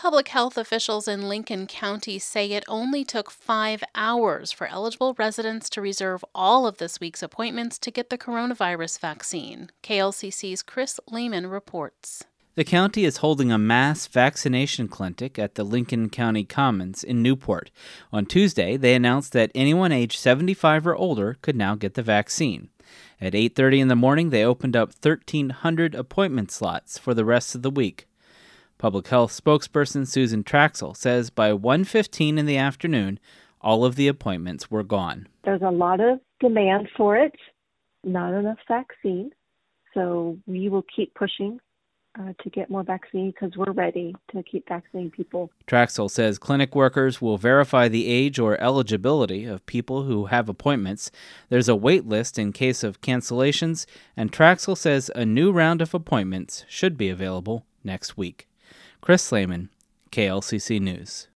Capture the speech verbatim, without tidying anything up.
Public health officials in Lincoln County say it only took five hours for eligible residents to reserve all of this week's appointments to get the coronavirus vaccine. K L C C's Chris Lehman reports. The county is holding a mass vaccination clinic at the Lincoln County Commons in Newport. On Tuesday, they announced that anyone aged seventy-five or older could now get the vaccine. At eight thirty in the morning, they opened up thirteen hundred appointment slots for the rest of the week. Public health spokesperson Susan Traxel says by one fifteen in the afternoon, all of the appointments were gone. There's a lot of demand for it, not enough vaccine, so we will keep pushing uh, to get more vaccine because we're ready to keep vaccinating people. Traxel says clinic workers will verify the age or eligibility of people who have appointments. There's a wait list in case of cancellations, and Traxel says a new round of appointments should be available next week. Chris Lehman, K L C C News.